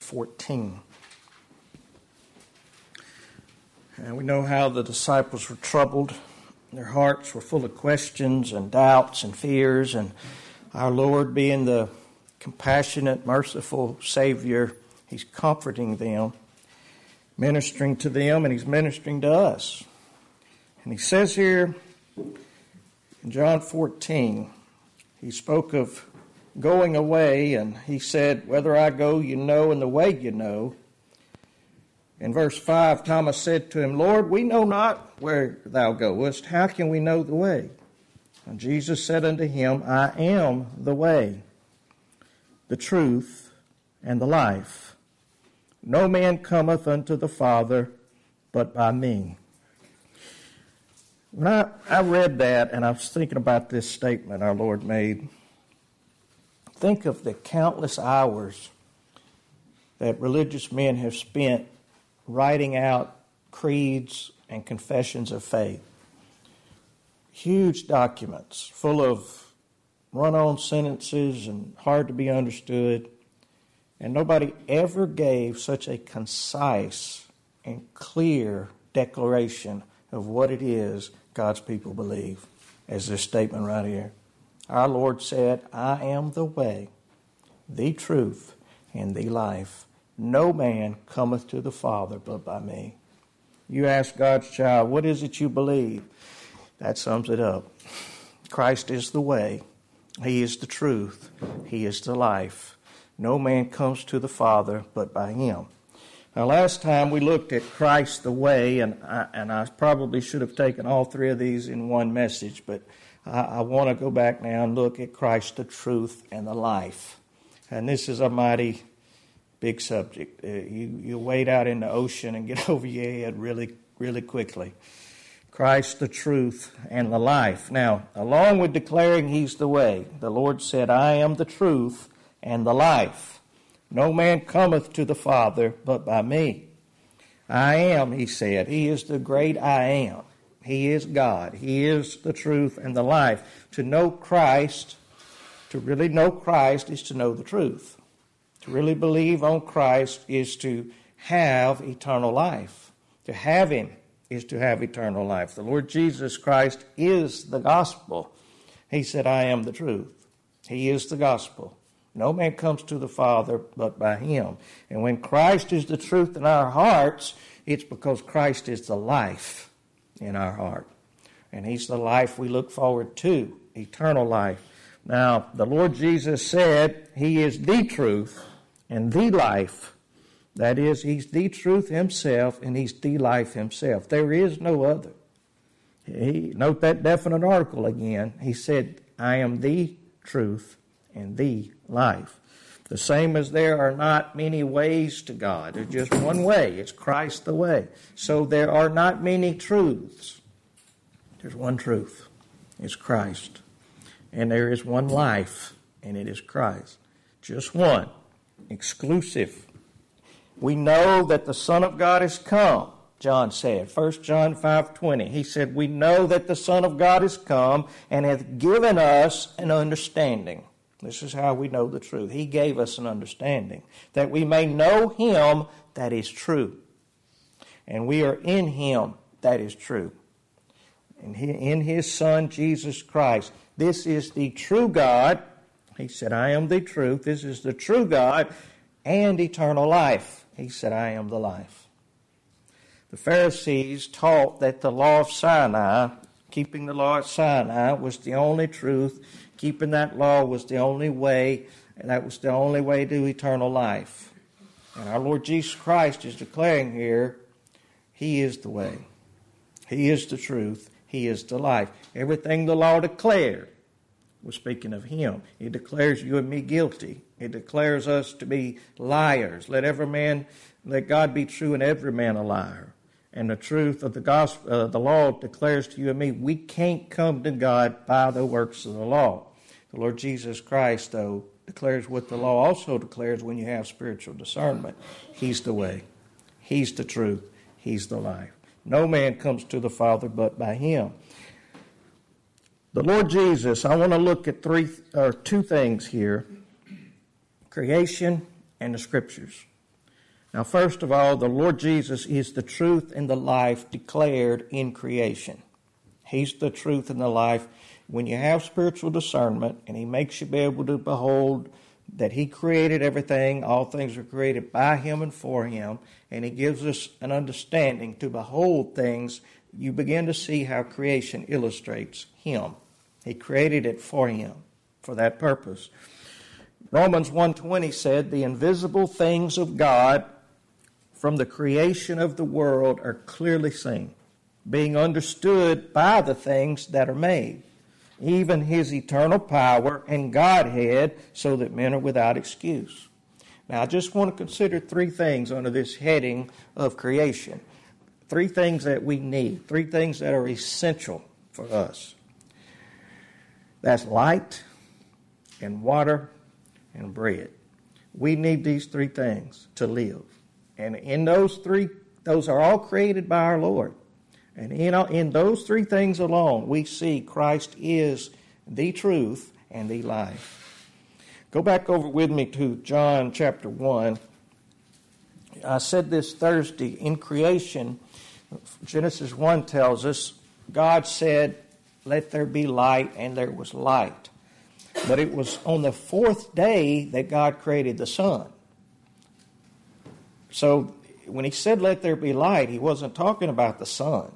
14. And we know how the disciples were troubled. Their hearts were full of questions and doubts and fears, and our Lord, being the compassionate, merciful Savior, He's comforting them, ministering to them, and He's ministering to us. And He says here in John 14, He spoke of going away, and He said, "Whether I go, you know, and the way you know." In verse 5, Thomas said to Him, "Lord, we know not where Thou goest. How can we know the way?" And Jesus said unto him, "I am the way, the truth, and the life. No man cometh unto the Father but by me." When I read that, and I was thinking about this statement our Lord made, think of the countless hours that religious men have spent writing out creeds and confessions of faith. Huge documents full of run-on sentences and hard to be understood. And nobody ever gave such a concise and clear declaration of what it is God's people believe as this statement right here. Our Lord said, "I am the way, the truth, and the life. No man cometh to the Father but by me." You ask God's child, what is it you believe? That sums it up. Christ is the way. He is the truth. He is the life. No man comes to the Father but by Him. Now, last time we looked at Christ the way, and I probably should have taken all three of these in one message, but I want to go back now and look at Christ the truth and the life. And this is a mighty big subject. You wade out in the ocean and get over your head really, really quickly. Christ the truth and the life. Now, along with declaring He's the way, the Lord said, "I am the truth and the life. No man cometh to the Father but by me." I am, He said. He is the great I am. He is God. He is the truth and the life. To know Christ, to really know Christ, is to know the truth. To really believe on Christ is to have eternal life. To have Him is to have eternal life. The Lord Jesus Christ is the gospel. He said, "I am the truth." He is the gospel. No man comes to the Father but by Him. And when Christ is the truth in our hearts, it's because Christ is the life in our heart. And He's the life we look forward to, eternal life. Now, the Lord Jesus said He is the truth and the life. That is, He's the truth Himself and He's the life Himself. There is no other. Note that definite article again. He said, "I am the truth and the life." The same as there are not many ways to God. There's just one way. It's Christ the way. So there are not many truths. There's one truth. It's Christ. And there is one life, and it is Christ. Just one. Exclusive. We know that the Son of God has come, John said. 1 John 5:20. He said, "We know that the Son of God has come and hath given us an understanding." This is how we know the truth. He gave us an understanding, that we may know Him that is true. And we are in Him that is true. And in His Son, Jesus Christ. This is the true God. He said, "I am the truth." This is the true God and eternal life. He said, "I am the life." The Pharisees taught that the law of Sinai, keeping the law at Sinai, was the only truth. Keeping that law was the only way, and that was the only way to eternal life. And our Lord Jesus Christ is declaring here, He is the way. He is the truth. He is the life. Everything the law declared was speaking of Him. It declares you and me guilty. It declares us to be liars. Let God be true and every man a liar. And the truth of the gospel, the law declares to you and me, we can't come to God by the works of the law. The Lord Jesus Christ, though, declares what the law also declares when you have spiritual discernment. He's the way. He's the truth. He's the life. No man comes to the Father but by Him. The Lord Jesus, I want to look at two things here. Creation and the Scriptures. Now, first of all, the Lord Jesus is the truth and the life declared in creation. He's the truth and the life. When you have spiritual discernment and He makes you be able to behold that He created everything, all things were created by Him and for Him, and He gives us an understanding to behold things, you begin to see how creation illustrates Him. He created it for Him, for that purpose. Romans 1:20 said, the invisible things of God from the creation of the world are clearly seen, being understood by the things that are made, even His eternal power and Godhead, so that men are without excuse. Now, I just want to consider three things under this heading of creation. Three things that we need, three things that are essential for us. That's light and water and bread. We need these three things to live. And in those three, those are all created by our Lord. And in those three things alone, we see Christ is the truth and the life. Go back over with me to John chapter 1. I said this Thursday. In creation, Genesis 1 tells us, God said, let there be light, and there was light. But it was on the fourth day that God created the sun. So when He said, let there be light, He wasn't talking about the sun.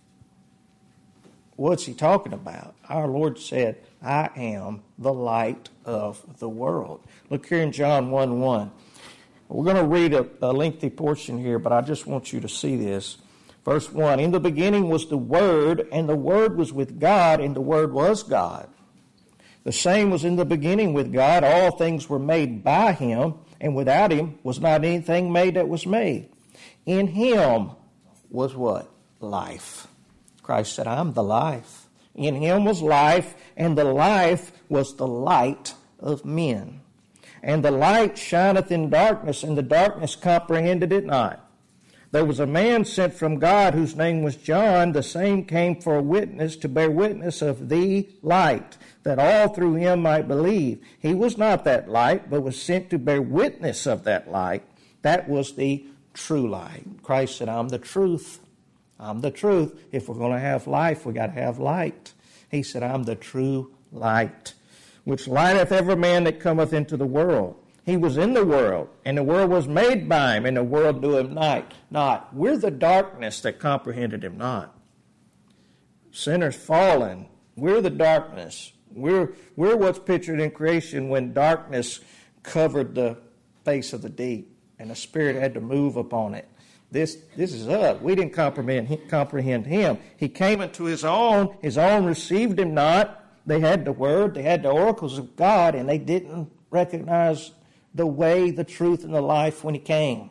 What's He talking about? Our Lord said, I am the light of the world. Look here in John 1:1. We're going to read a lengthy portion here, but I just want you to see this. Verse 1, in the beginning was the Word, and the Word was with God, and the Word was God. The same was in the beginning with God. All things were made by Him, and without Him was not anything made that was made. In Him was what? Life. Christ said, I'm the life. In Him was life, and the life was the light of men. And the light shineth in darkness, and the darkness comprehended it not. There was a man sent from God whose name was John. The same came for a witness, to bear witness of the light, that all through him might believe. He was not that light, but was sent to bear witness of that light. That was the true light. Christ said, I'm the truth. I'm the truth. If we're going to have life, we got to have light. He said, I'm the true light, which lighteth every man that cometh into the world. He was in the world, and the world was made by Him, and the world knew Him not. We're the darkness that comprehended Him not. Sinners fallen. We're the darkness. We're what's pictured in creation when darkness covered the face of the deep, and the Spirit had to move upon it. This is us. We didn't comprehend Him. He came into His own received Him not. They had the Word, they had the oracles of God, and they didn't recognize the way, the truth, and the life when He came.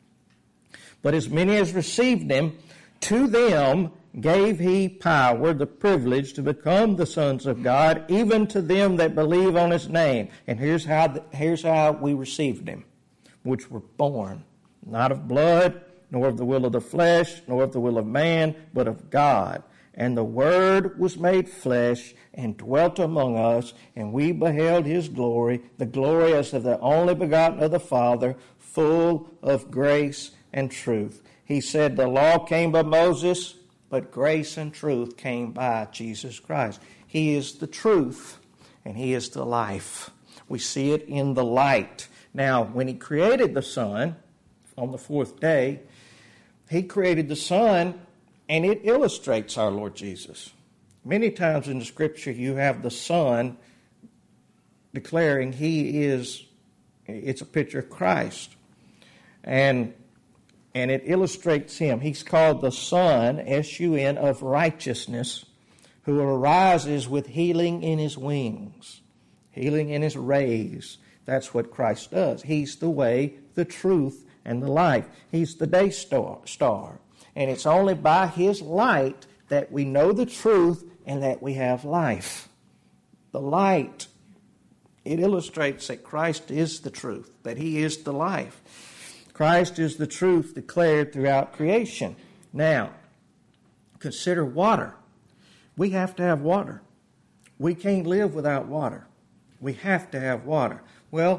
But as many as received Him, to them gave He power, the privilege to become the sons of God, even to them that believe on His name. And here's how we received Him, which were born, not of blood, nor of the will of the flesh, nor of the will of man, but of God. And the Word was made flesh and dwelt among us, and we beheld His glory, the glory as of the only begotten of the Father, full of grace and truth. He said the law came by Moses, but grace and truth came by Jesus Christ. He is the truth, and He is the life. We see it in the light. Now, when He created the sun on the fourth day, He created the sun, and it illustrates our Lord Jesus. Many times in the Scripture you have the Son declaring it's a picture of Christ. And it illustrates Him. He's called the Son, S-U-N, of righteousness, who arises with healing in His wings, healing in His rays. That's what Christ does. He's the way, the truth, and the life. He's the day star. And it's only by His light that we know the truth and that we have life. The light, it illustrates that Christ is the truth, that He is the life. Christ is the truth declared throughout creation. Now, consider water. We have to have water. We can't live without water. We have to have water. Well,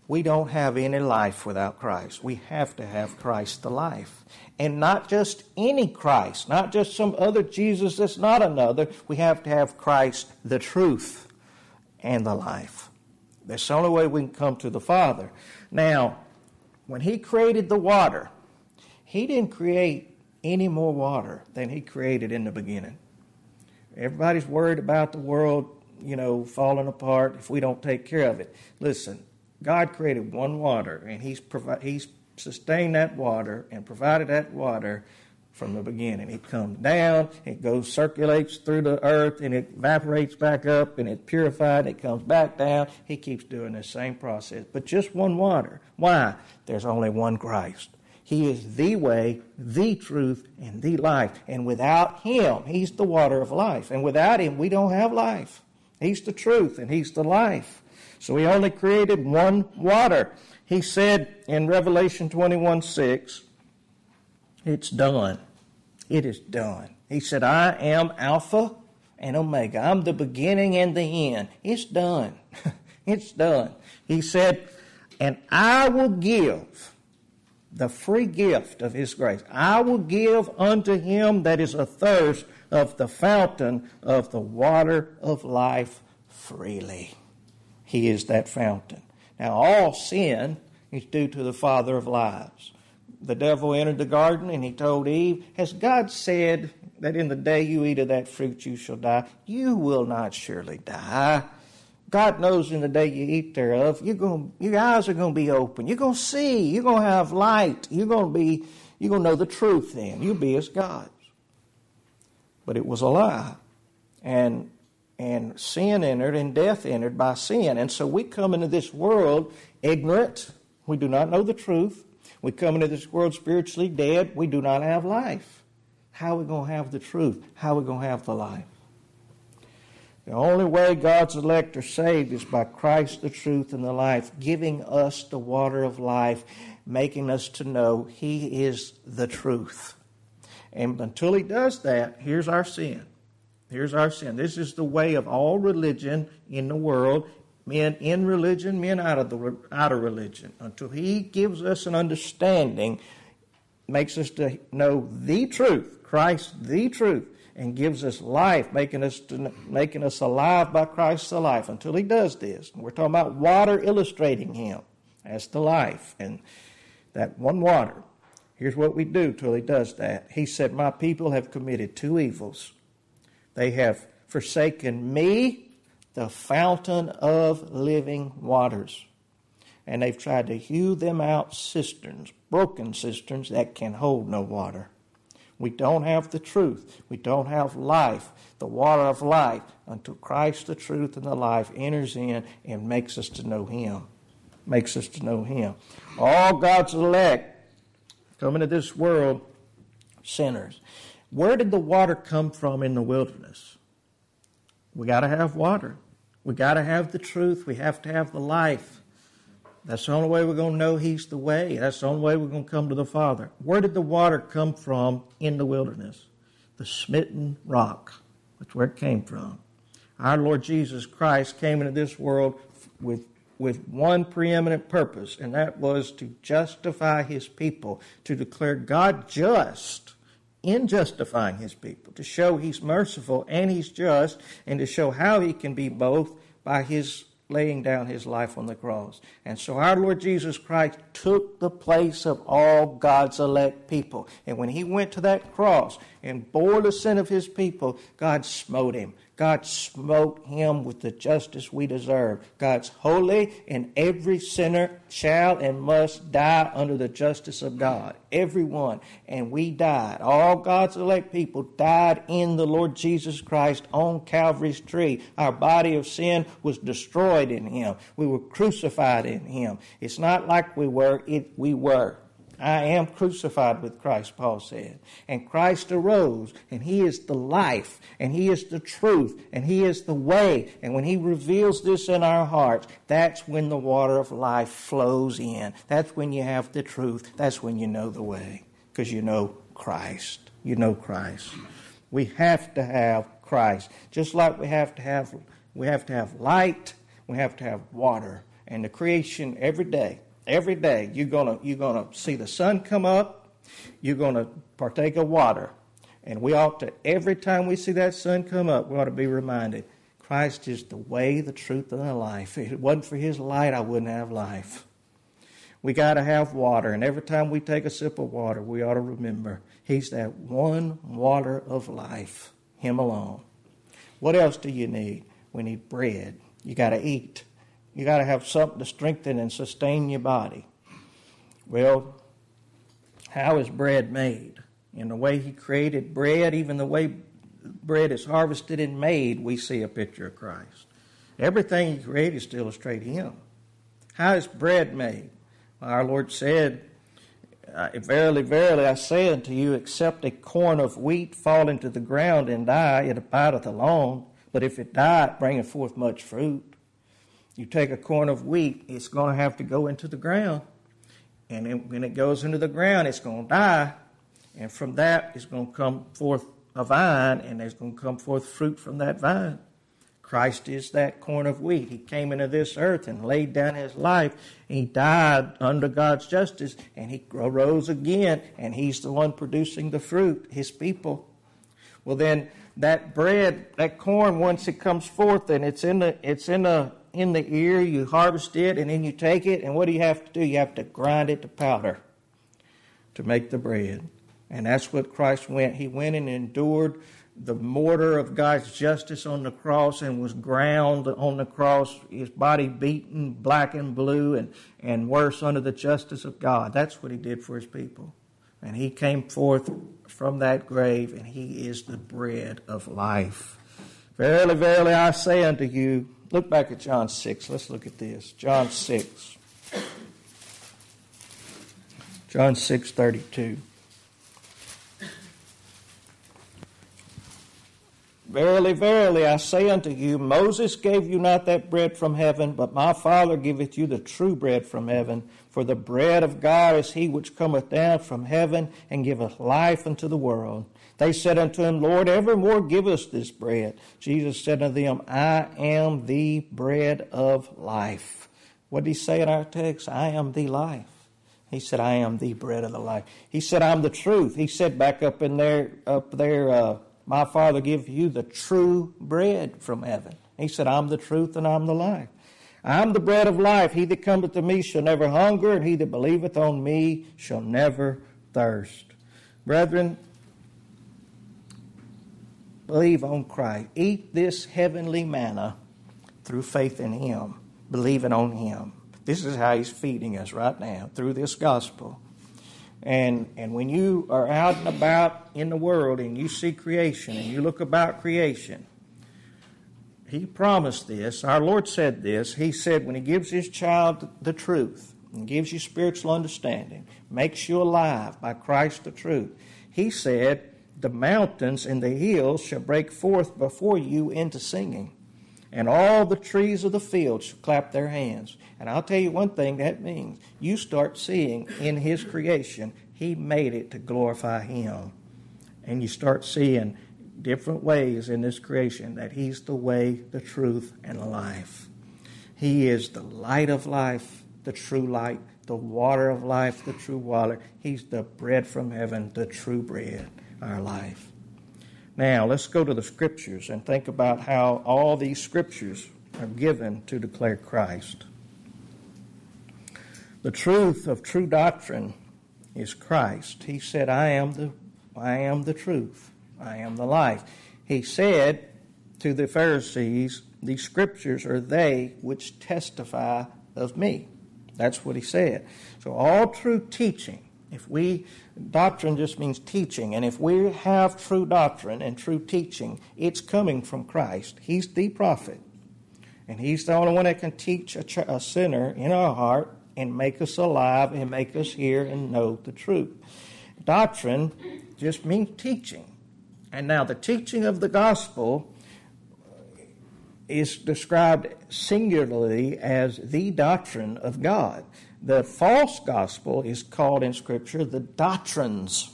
we don't have any life without Christ. We have to have Christ the life. And not just any Christ, not just some other Jesus that's not another. We have to have Christ the truth and the life. That's the only way we can come to the Father. Now, when He created the water, He didn't create any more water than He created in the beginning. Everybody's worried about the world, falling apart if we don't take care of it. Listen, God created one water, and He's sustained that water and provided that water from the beginning. It comes down, it goes, circulates through the earth, and it evaporates back up, and it's purified, it comes back down. He keeps doing the same process, but just one water. Why? There's only one Christ. He is the way, the truth, and the life. And without Him, He's the water of life. And without Him, we don't have life. He's the truth, and He's the life. So He only created one water. He said in Revelation 21:6, it's done. It is done. He said, I am Alpha and Omega. I'm the beginning and the end. It's done. It's done. He said, and I will give the free gift of His grace. I will give unto him that is athirst of the fountain of the water of life freely. He is that fountain. Now, all sin is due to the father of lies. The devil entered the garden and he told Eve, has God said that in the day you eat of that fruit you shall die? You will not surely die. God knows in the day you eat thereof, your eyes are going to be open. You're going to see. You're going to have light. You're going to know the truth then. You'll be as gods. But it was a lie. And sin entered and death entered by sin. And so we come into this world ignorant. We do not know the truth. We come into this world spiritually dead. We do not have life. How are we going to have the truth? How are we going to have the life? The only way God's elect are saved is by Christ, the truth, and the life, giving us the water of life, making us to know He is the truth. And until He does that, here's our sin. Here's our sin. This is the way of all religion in the world. Men in religion, men out of religion. Until He gives us an understanding, makes us to know the truth, Christ the truth, and gives us life, making us alive by Christ the life. Until He does this, and we're talking about water illustrating Him as the life, and that one water. Here's what we do till He does that. He said, my people have committed two evils. They have forsaken me, the fountain of living waters. And they've tried to hew them out cisterns, broken cisterns that can hold no water. We don't have the truth. We don't have life, the water of life, until Christ, the truth and the life, enters in and makes us to know Him. Makes us to know Him. All God's elect come into this world sinners. Where did the water come from in the wilderness? We got to have water. We got to have the truth. We have to have the life. That's the only way we're going to know He's the way. That's the only way we're going to come to the Father. Where did the water come from in the wilderness? The smitten rock. That's where it came from. Our Lord Jesus Christ came into this world with one preeminent purpose, and that was to justify His people, to declare God just in justifying His people, to show He's merciful and He's just, and to show how He can be both by His laying down His life on the cross. And so our Lord Jesus Christ took the place of all God's elect people. And when He went to that cross and bore the sin of His people, God smote Him. God smote Him with the justice we deserve. God's holy, and every sinner shall and must die under the justice of God. Everyone. And we died. All God's elect people died in the Lord Jesus Christ on Calvary's tree. Our body of sin was destroyed in Him. We were crucified in Him. It's not like we were, we were. I am crucified with Christ, Paul said. And Christ arose, and He is the life, and He is the truth, and He is the way. And when He reveals this in our hearts, that's when the water of life flows in. That's when you have the truth. That's when you know the way, because you know Christ. You know Christ. We have to have Christ. Just like we have to have light, we have to have water. And the creation every day, you're gonna see the sun come up, you're gonna partake of water. And we ought to, every time we see that sun come up, we ought to be reminded, Christ is the way, the truth, and the life. If it wasn't for his light, I wouldn't have life. We got to have water, and every time we take a sip of water, we ought to remember he's that one water of life, him alone. What else do you need? We need bread. You got to eat. You got to have something to strengthen and sustain your body. Well, how is bread made? In the way he created bread, even the way bread is harvested and made, we see a picture of Christ. Everything he created still illustrates him. How is bread made? Our Lord said, verily, verily, I say unto you, except a corn of wheat fall into the ground and die, it abideth alone. But if it die, it bringeth forth much fruit. You take a corn of wheat, it's going to have to go into the ground. And when it goes into the ground, it's going to die. And from that is going to come forth a vine, and there's going to come forth fruit from that vine. Christ is that corn of wheat. He came into this earth and laid down his life. He died under God's justice, and he arose again, and he's the one producing the fruit, his people. Well, then that bread, that corn, once it comes forth and it's in the ear, you harvest it, and then you take it, and what do you have to do? You have to grind it to powder to make the bread. And that's what Christ went. He went and endured the mortar of God's justice on the cross and was ground on the cross, his body beaten black and blue and worse under the justice of God. That's what he did for his people. And he came forth from that grave, and he is the bread of life. Verily, verily, I say unto you, look back at John 6. Let's look at this. John 6. John 6:32. Verily, verily, I say unto you, Moses gave you not that bread from heaven, but my Father giveth you the true bread from heaven. For the bread of God is he which cometh down from heaven, and giveth life unto the world. They said unto him, Lord, evermore give us this bread. Jesus said unto them, I am the bread of life. What did he say in our text? I am the life. He said, I am the bread of the life. He said, I'm the truth. He said back up there, my Father give you the true bread from heaven. He said, I'm the truth and I'm the life. I'm the bread of life. He that cometh to me shall never hunger, and he that believeth on me shall never thirst. Brethren, believe on Christ. Eat this heavenly manna through faith in him, believing on him. This is how he's feeding us right now, through this gospel. And when you are out and about in the world and you see creation and you look about creation, he promised this. Our Lord said this. He said when he gives his child the truth and gives you spiritual understanding, makes you alive by Christ the truth, he said, the mountains and the hills shall break forth before you into singing, and all the trees of the field shall clap their hands. And I'll tell you one thing that means. You start seeing in his creation, he made it to glorify him. And you start seeing different ways in this creation that he's the way, the truth, and the life. He is the light of life, the true light, the water of life, the true water. He's the bread from heaven, the true bread, our life. Now, let's go to the Scriptures and think about how all these Scriptures are given to declare Christ. The truth of true doctrine is Christ. He said, I am the truth. I am the life. He said to the Pharisees, these Scriptures are they which testify of me. That's what he said. So all true teaching, doctrine just means teaching, and if we have true doctrine and true teaching, it's coming from Christ. He's the prophet, and he's the only one that can teach a sinner in our heart and make us alive and make us hear and know the truth. Doctrine just means teaching. And now the teaching of the gospel is described singularly as the doctrine of God. The false gospel is called in Scripture the doctrines,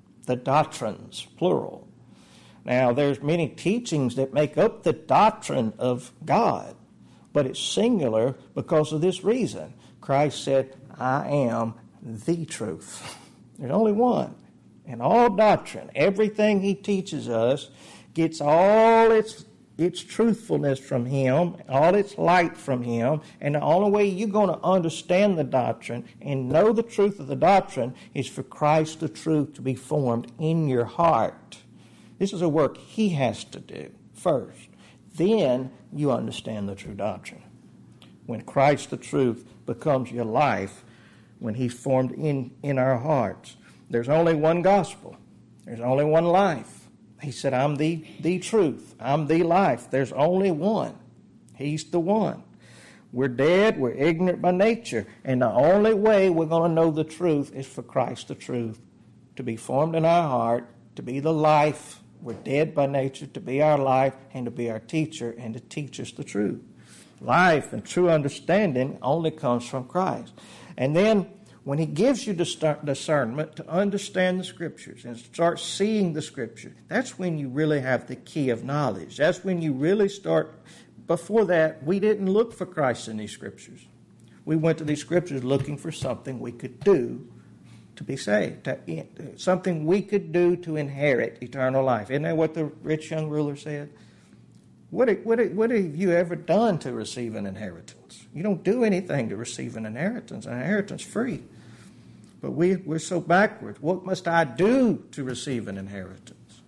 plural. Now, there's many teachings that make up the doctrine of God, But it's singular because of this reason. Christ said, I am the truth. There's only one. And all doctrine, everything he teaches us, gets all its truthfulness from him, all its light from him, and the only way you're going to understand the doctrine and know the truth of the doctrine is for Christ the truth to be formed in your heart. This is a work he has to do first. Then you understand the true doctrine. When Christ the truth becomes your life, when he's formed in our hearts, there's only one gospel. There's only one life. He said, I'm the truth. I'm the life. There's only one. He's the one. We're dead. We're ignorant by nature. And the only way we're going to know the truth is for Christ the truth to be formed in our heart, to be the life. We're dead by nature, to be our life and to be our teacher and to teach us the truth. Life and true understanding only comes from Christ. And then when he gives you discernment to understand the Scriptures and start seeing the Scripture, that's when you really have the key of knowledge. That's when you really start. Before that, we didn't look for Christ in these Scriptures. We went to these Scriptures looking for something we could do to be saved, something we could do to inherit eternal life. Isn't that what the rich young ruler said? What have you ever done to receive an inheritance? You don't do anything to receive an inheritance. An inheritance is free. But we're so backward. What must I do to receive an inheritance?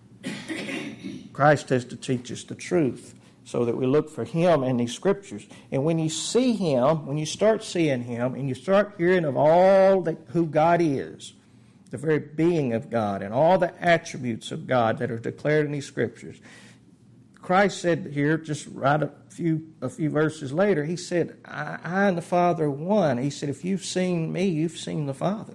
Christ has to teach us the truth so that we look for him in these Scriptures. And when you see him, when you start seeing him, and you start hearing of all who God is, the very being of God, and all the attributes of God that are declared in these Scriptures, Christ said here, just right a few verses later, he said, I and the Father are one. He said, if you've seen me, you've seen the Father.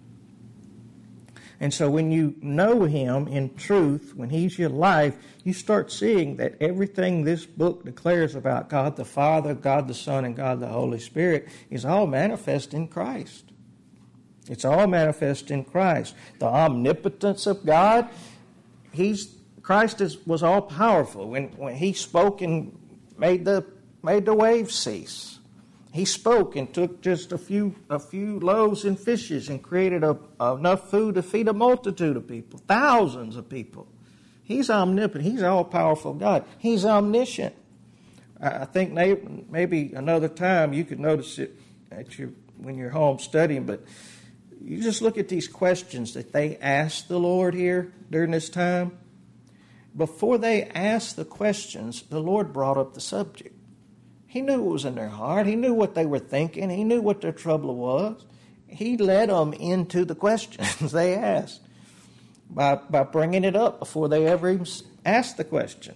And so when you know him in truth, when he's your life, you start seeing that everything this book declares about God the Father, God the Son, and God the Holy Spirit is all manifest in Christ. It's all manifest in Christ. The omnipotence of God, Christ was all powerful. When he spoke and made the waves cease. He spoke and took just a few loaves and fishes and created enough food to feed a multitude of people, thousands of people. He's omnipotent. He's all-powerful God. He's omniscient. I think maybe another time you could notice it when you're home studying, but you just look at these questions that they asked the Lord here during this time. Before they asked the questions, the Lord brought up the subject. He knew what was in their heart. He knew what they were thinking. He knew what their trouble was. He led them into the questions they asked by bringing it up before they ever even asked the question.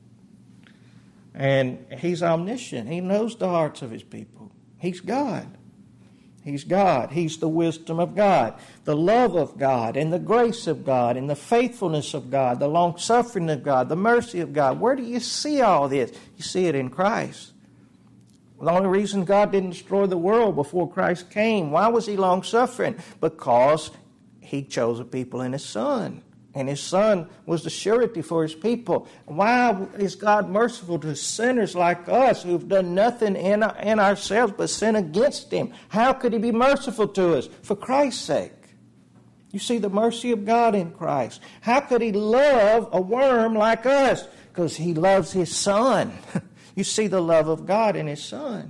And he's omniscient. He knows the hearts of his people. He's God. He's God. He's the wisdom of God, the love of God, and the grace of God, and the faithfulness of God, the long-suffering of God, the mercy of God. Where do you see all this? You see it in Christ. The only reason God didn't destroy the world before Christ came, why was he long-suffering? Because he chose a people in his Son. And his Son was the surety for his people. Why is God merciful to sinners like us who've done nothing in ourselves but sin against him? How could he be merciful to us? For Christ's sake. You see the mercy of God in Christ. How could he love a worm like us? Because he loves his Son. You see the love of God in his Son.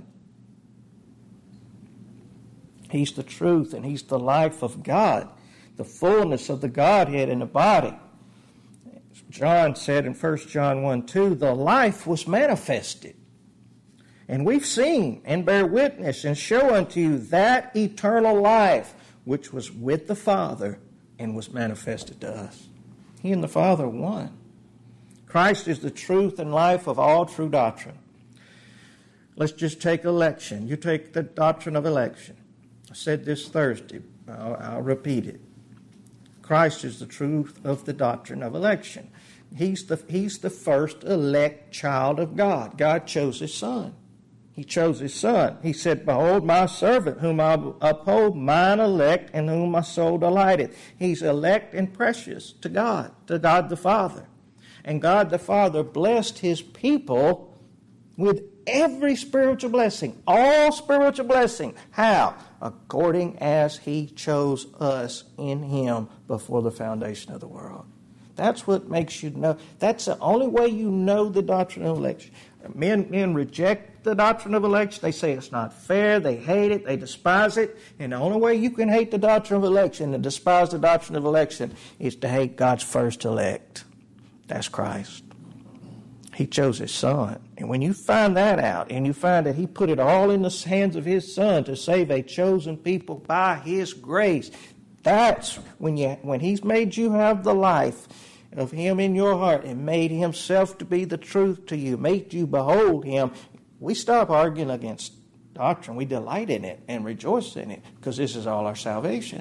He's the truth and he's the life of God, the fullness of the Godhead in the body. John said in 1 John 1:2, the life was manifested. And we've seen and bear witness and show unto you that eternal life which was with the Father and was manifested to us. He and the Father are one. Christ is the truth and life of all true doctrine. Let's just take election. You take the doctrine of election. I said this Thursday. I'll repeat it. Christ is the truth of the doctrine of election. He's the first elect child of God. God chose his Son. He chose his Son. He said, behold my servant, whom I uphold, mine elect, in whom my soul delighteth. He's elect and precious to God the Father. And God the Father blessed his people with every spiritual blessing, all spiritual blessing. How? According as He chose us in Him before the foundation of the world. That's what makes you know. That's the only way you know the doctrine of election. Men reject the doctrine of election. They say it's not fair. They hate it. They despise it. And the only way you can hate the doctrine of election and despise the doctrine of election is to hate God's first elect. That's Christ. He chose His Son. And when you find that out, and you find that He put it all in the hands of His Son to save a chosen people by His grace, that's when He's made you have the life of Him in your heart and made Himself to be the truth to you, made you behold Him. We stop arguing against doctrine. We delight in it and rejoice in it because this is all our salvation.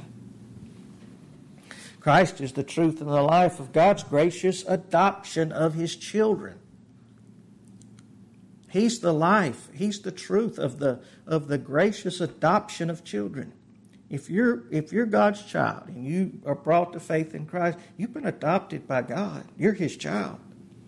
Christ is the truth and the life of God's gracious adoption of His children. He's the life. He's the truth of the gracious adoption of children. If you're God's child and you are brought to faith in Christ, you've been adopted by God. You're His child.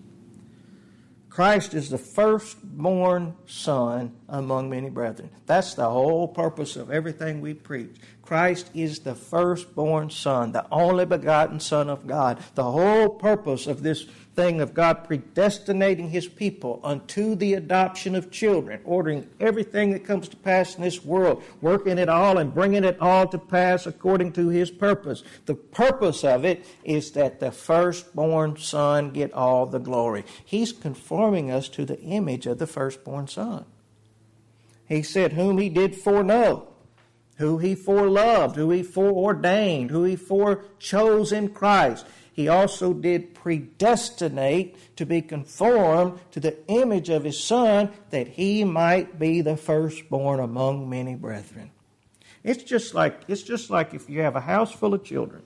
Christ is the firstborn son among many brethren. That's the whole purpose of everything we preach. Christ is the firstborn son, the only begotten Son of God. The whole purpose of this thing of God predestinating His people unto the adoption of children, ordering everything that comes to pass in this world, working it all and bringing it all to pass according to His purpose. The purpose of it is that the firstborn son get all the glory. He's conforming us to the image of the firstborn son. He said, whom He did foreknow, who He foreloved, who He foreordained, who He forechose in Christ. He also did predestinate to be conformed to the image of His Son, that He might be the firstborn among many brethren. It's just like if you have a house full of children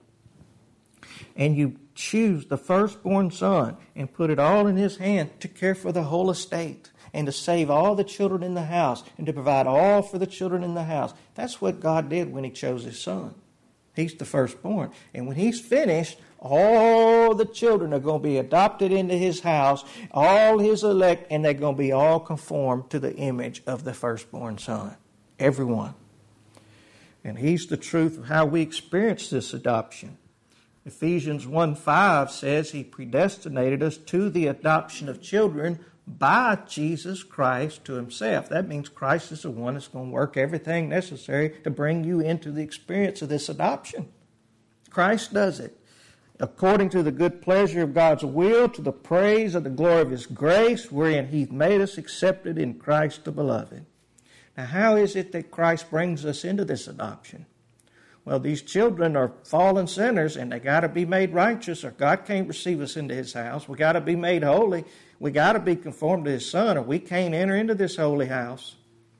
and you choose the firstborn son and put it all in his hand to care for the whole estate and to save all the children in the house and to provide all for the children in the house. That's what God did when He chose His Son. He's the firstborn. And when He's finished, all the children are going to be adopted into His house, all His elect, and they're going to be all conformed to the image of the firstborn son. Everyone. And He's the truth of how we experience this adoption. Ephesians 1:5 says He predestinated us to the adoption of children by Jesus Christ to Himself. That means Christ is the one that's going to work everything necessary to bring you into the experience of this adoption. Christ does it. According to the good pleasure of God's will, to the praise of the glory of His grace, wherein He's made us accepted in Christ the Beloved. Now, how is it that Christ brings us into this adoption? Well, these children are fallen sinners, and they got to be made righteous, or God can't receive us into His house. We got to be made holy. We got to be conformed to His Son, or we can't enter into this holy house.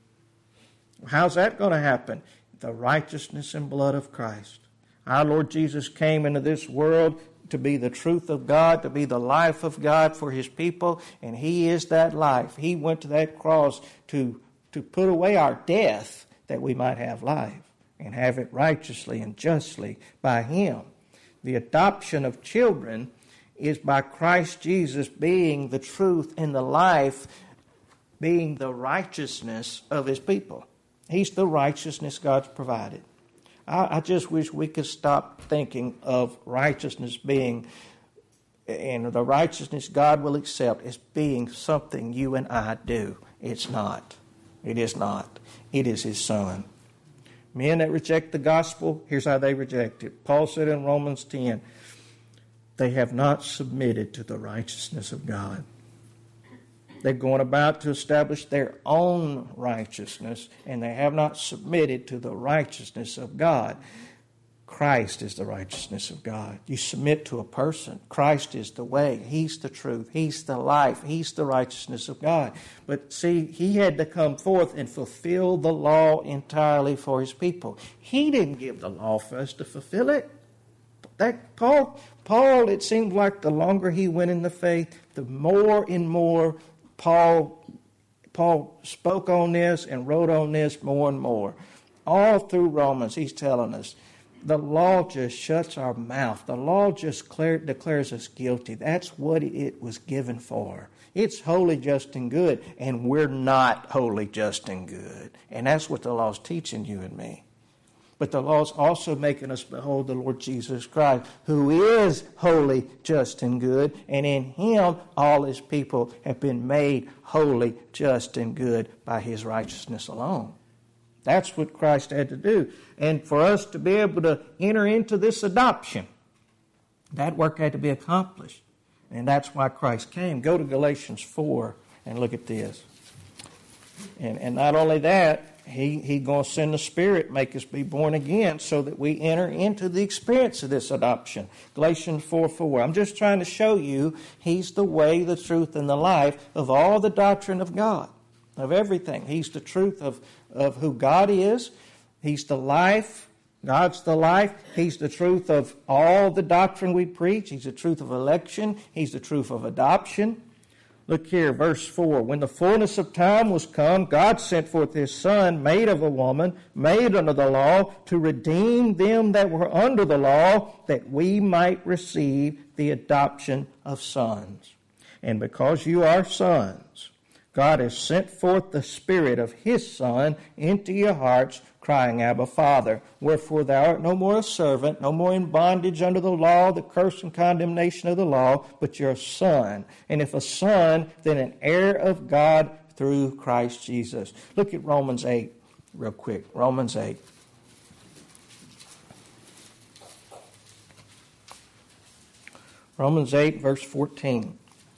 How's that going to happen? The righteousness and blood of Christ. Our Lord Jesus came into this world to be the truth of God, to be the life of God for His people, and He is that life. He went to that cross to put away our death that we might have life and have it righteously and justly by Him. The adoption of children is by Christ Jesus being the truth and the life, being the righteousness of His people. He's the righteousness God's provided. I just wish we could stop thinking of righteousness being, and the righteousness God will accept as being something you and I do. It's not. It is not. It is His Son. Men that reject the gospel, here's how they reject it. Paul said in Romans 10, they have not submitted to the righteousness of God. They're going about to establish their own righteousness, and they have not submitted to the righteousness of God. Christ is the righteousness of God. You submit to a person. Christ is the way. He's the truth. He's the life. He's the righteousness of God. But see, He had to come forth and fulfill the law entirely for His people. He didn't give the law for us to fulfill it. Paul, it seemed like the longer he went in the faith, the more and more Paul spoke on this and wrote on this more and more. All through Romans, he's telling us, The law just shuts our mouth. The law just declares us guilty. That's what it was given for. It's holy, just, and good, and we're not holy, just, and good. And that's what the law's teaching you and me. But the law's also making us behold the Lord Jesus Christ, who is holy, just, and good, and in Him all His people have been made holy, just, and good by His righteousness alone. That's what Christ had to do. And for us to be able to enter into this adoption, that work had to be accomplished. And that's why Christ came. Go to Galatians 4 and look at this. And not only that, He going to send the Spirit, make us be born again so that we enter into the experience of this adoption. Galatians 4:4. I'm just trying to show you He's the way, the truth, and the life of all the doctrine of God, of everything. He's the truth of who God is. He's the life. God's the life. He's the truth of all the doctrine we preach. He's the truth of election. He's the truth of adoption. Look here, verse 4. When the fullness of time was come, God sent forth His Son, made of a woman, made under the law, to redeem them that were under the law, that we might receive the adoption of sons. And because you are sons, God has sent forth the Spirit of His Son into your hearts, crying, Abba, Father. Wherefore thou art no more a servant, no more in bondage under the law, the curse and condemnation of the law, but you're a son. And if a son, then an heir of God through Christ Jesus. Look at Romans 8 real quick. Romans 8. Romans 8, verse 14.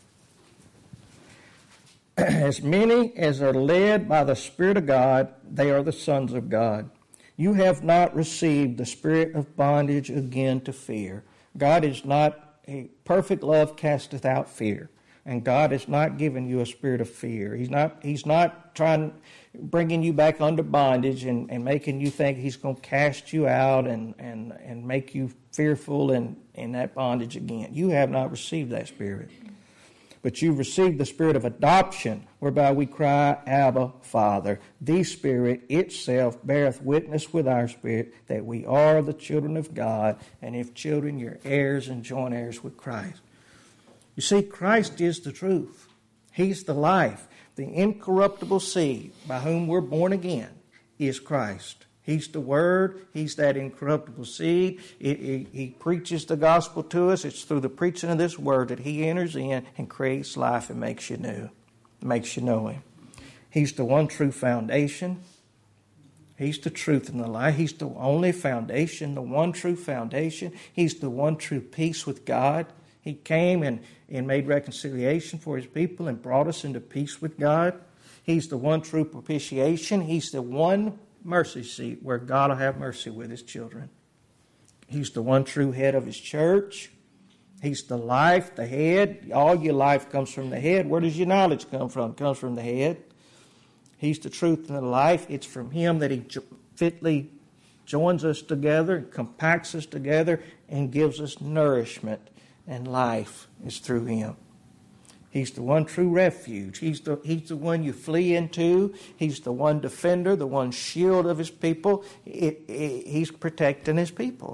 As many as are led by the Spirit of God, they are the sons of God. You have not received the spirit of bondage again to fear. God is not, a perfect love casteth out fear. And God has not given you a spirit of fear. He's not bringing you back under bondage and making you think He's going to cast you out and make you fearful in that bondage again. You have not received that spirit. But you've received the Spirit of adoption, whereby we cry, Abba, Father. The Spirit itself beareth witness with our spirit that we are the children of God, and if children, you're heirs and joint heirs with Christ. You see, Christ is the truth. He's the life. The incorruptible seed by whom we're born again is Christ. He's the Word. He's that incorruptible seed. He preaches the gospel to us. It's through the preaching of this Word that He enters in and creates life and makes you new, makes you know Him. He's the one true foundation. He's the truth and the life. He's the only foundation, the one true foundation. He's the one true peace with God. He came and made reconciliation for His people and brought us into peace with God. He's the one true propitiation. He's the one mercy seat where God will have mercy with His children. He's the one true head of His church. He's the life, the head. All your life comes from the head. Where does your knowledge come from? It comes from the head. He's the truth and the life. It's from Him that He fitly joins us together, compacts us together, and gives us nourishment and life. Is through Him. He's the one true refuge. He's the one you flee into. He's the one defender, the one shield of His people. He's protecting His people.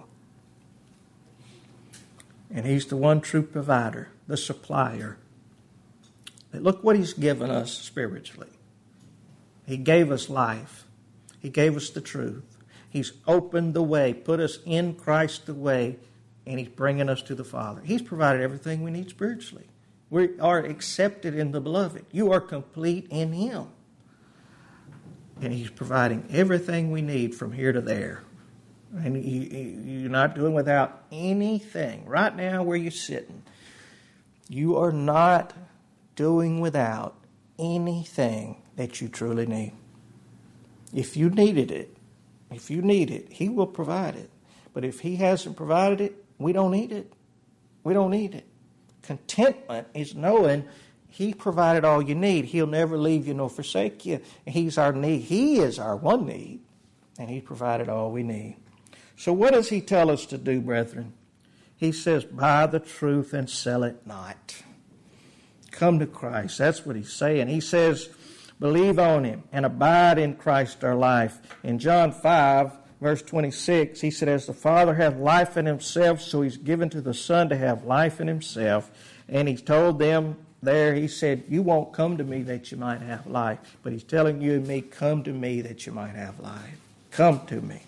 And He's the one true provider, the supplier. But look what He's given us spiritually. He gave us life. He gave us the truth. He's opened the way, put us in Christ the way, and He's bringing us to the Father. He's provided everything we need spiritually. We are accepted in the Beloved. You are complete in Him. And He's providing everything we need from here to there. And you're not doing without anything. Right now where you're sitting, you are not doing without anything that you truly need. If you needed it, He will provide it. But if He hasn't provided it, we don't need it. We don't need it. Contentment is knowing He provided all you need. He'll never leave you nor forsake you. He's our need. He is our one need, and He provided all we need. So what does He tell us to do, brethren? He says, buy the truth and sell it not. Come to Christ. That's what He's saying. He says, believe on Him and abide in Christ our life. In John 5, verse 26, he said, as the Father hath life in himself, so he's given to the Son to have life in himself. And he told them there, he said, you won't come to me that you might have life. But he's telling you and me, come to me that you might have life. Come to me.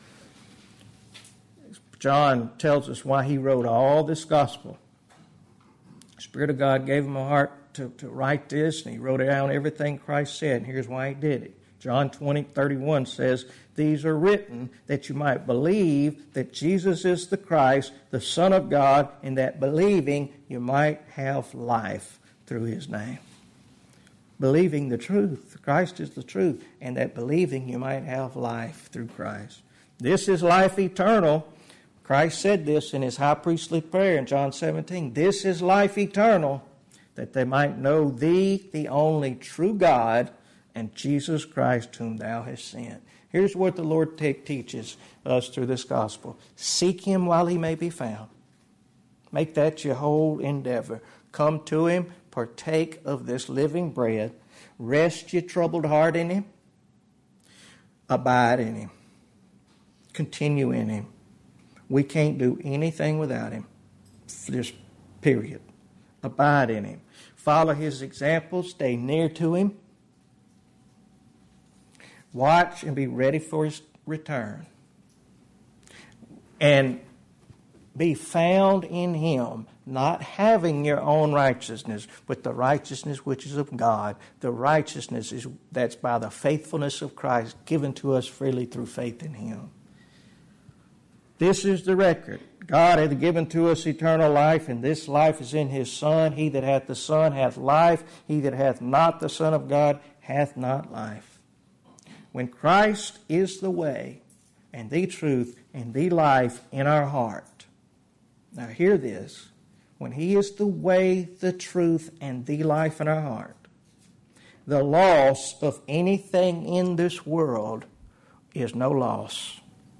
John tells us why he wrote all this gospel. The Spirit of God gave him a heart to write this, and he wrote down everything Christ said, and here's why he did it. John 20:31 says, these are written that you might believe that Jesus is the Christ, the Son of God, and that believing you might have life through his name. Believing the truth. Christ is the truth, and that believing you might have life through Christ. This is life eternal. Christ said this in his high priestly prayer in John 17. This is life eternal, that they might know thee, the only true God, and Jesus Christ whom thou hast sent. Here's what the Lord teaches us through this gospel. Seek him while he may be found. Make that your whole endeavor. Come to him, partake of this living bread, rest your troubled heart in him, abide in him, continue in him. We can't do anything without him. Just period. Abide in him. Follow his example. Stay near to him. Watch and be ready for his return. And be found in him, not having your own righteousness, but the righteousness which is of God. The righteousness that's by the faithfulness of Christ given to us freely through faith in him. This is the record. God hath given to us eternal life, and this life is in his Son. He that hath the Son hath life. He that hath not the Son of God hath not life. When Christ is the way and the truth and the life in our heart. Now hear this. When he is the way, the truth, and the life in our heart, the loss of anything in this world is no loss.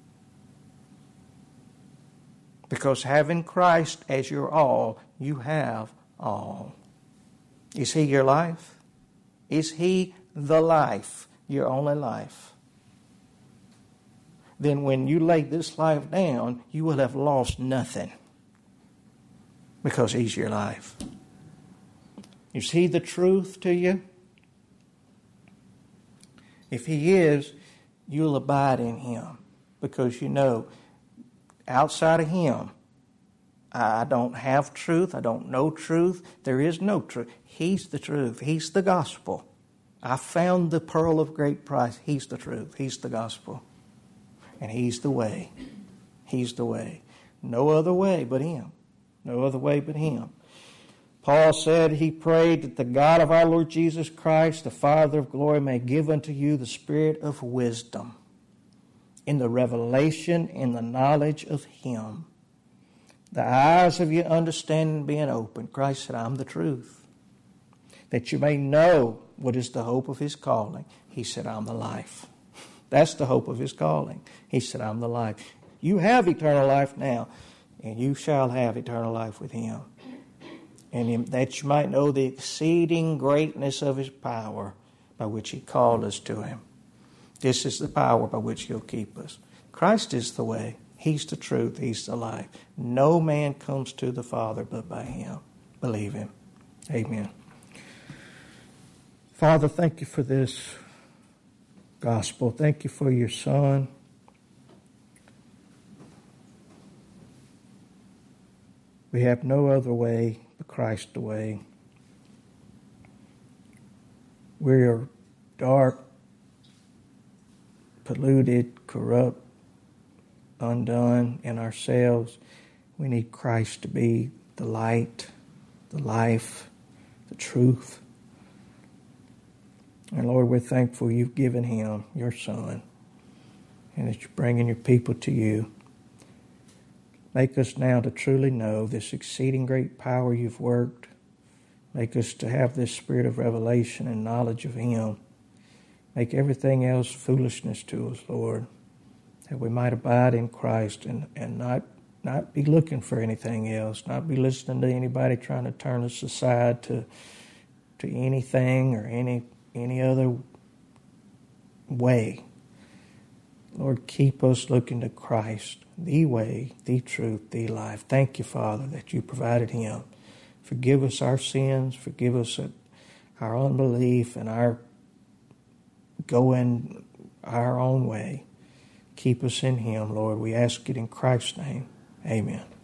Because having Christ as your all, you have all. Is he your life? Is he the life, your only life? Then when you lay this life down, you will have lost nothing. Because he's your life. Is he the truth to you? If he is, you'll abide in him. Because you know, outside of him, I don't have truth. I don't know truth. There is no truth. He's the truth. He's the gospel. I found the pearl of great price. He's the truth. He's the gospel. And he's the way. He's the way. No other way but him. No other way but him. Paul said he prayed that the God of our Lord Jesus Christ, the Father of glory, may give unto you the spirit of wisdom in the revelation, in the knowledge of him. The eyes of your understanding being opened. Christ said, I'm the truth. That you may know what is the hope of his calling. He said, I'm the life. That's the hope of his calling. He said, I'm the life. You have eternal life now, and you shall have eternal life with him. And that you might know the exceeding greatness of his power by which he called us to him. This is the power by which he'll keep us. Christ is the way. He's the truth. He's the life. No man comes to the Father but by him. Believe him. Amen. Father, thank you for this gospel. Thank you for your Son. We have no other way but Christ the way. We are dark, polluted, corrupt, undone in ourselves. We need Christ to be the light, the life, the truth. And Lord, we're thankful you've given him, your Son, and that you're bringing your people to you. Make us now to truly know this exceeding great power you've worked. Make us to have this spirit of revelation and knowledge of him. Make everything else foolishness to us, Lord, that we might abide in Christ and not be looking for anything else, not be listening to anybody trying to turn us aside to anything or any other way. Lord, keep us looking to Christ, the way, the truth, the life. Thank you, Father, that you provided him. Forgive us our sins. Forgive us our unbelief and our going our own way. Keep us in him, Lord. We ask it in Christ's name. Amen.